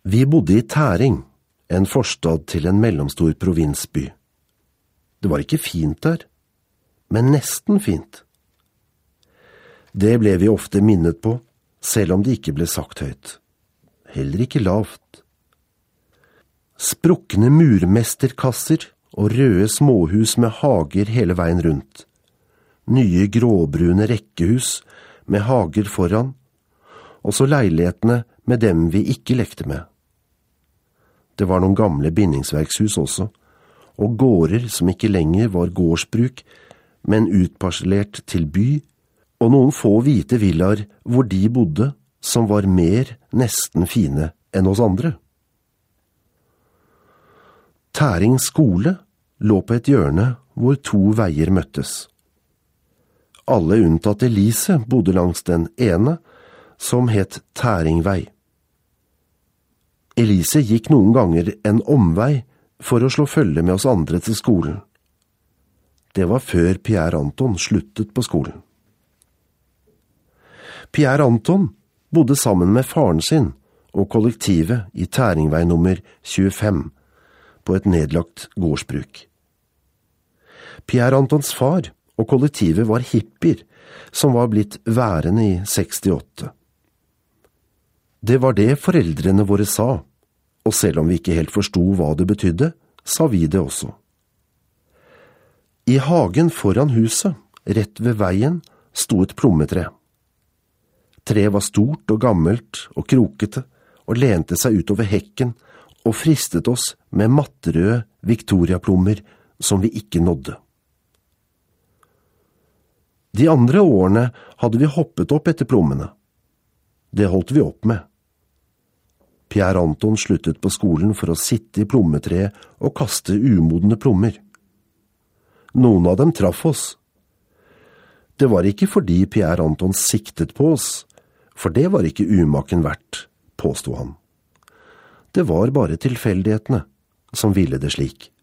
Vi bodde i Tæring, en forstad til en mellomstor provinsby. Det var ikke fint der, men nesten fint. Det ble vi ofte minnet på, selv om det ikke ble sagt høyt. Heller ikke lavt. Sprukne murmesterkasser og røde småhus med hager hele veien rundt. Nye gråbrune rekkehus med hager foran, og så leilighetene med dem vi ikke lekte med. Det var noen gamle bindingsverkshus også, og gårder som ikke lenger var gårdsbruk, men utparsellert til by, og noen få hvite villaer hvor de bodde, som var mer nesten fine enn oss andre. Tæring skole lå på et hjørne hvor 2 veier møttes. Alle unntatt Elise bodde langs den ene, som het Tæringvei. Elise gikk noen ganger en omvei for å slå følge med oss andre til skolen. Det var før Pierre Anton sluttet på skolen. Pierre Anton bodde sammen med faren sin og kollektivet i Tæringvei nummer 25 på et nedlagt gårdsbruk. Pierre Antons far og kollektivet var hippier som var blitt værende i 68. Det var det foreldrene våre sa, og selv om vi ikke helt forstod hva det betydde, sa vi det også. I hagen foran huset, rett ved veien, sto et plommetre. Treet var stort og gammelt og krokete, og lente seg utover hekken og fristet oss med matterøde Victoria-plommer som vi ikke nådde. De andre årene hadde vi hoppet opp etter plommene. Det holdt vi opp med. Pierre Anton sluttet på skolen for å sitte i plommetreet og kaste umodne plommer. Noen av dem traff oss. Det var ikke fordi Pierre Anton siktet på oss, for det var ikke umaken verdt, påstod han. Det var bare tilfeldighetene som ville det slik.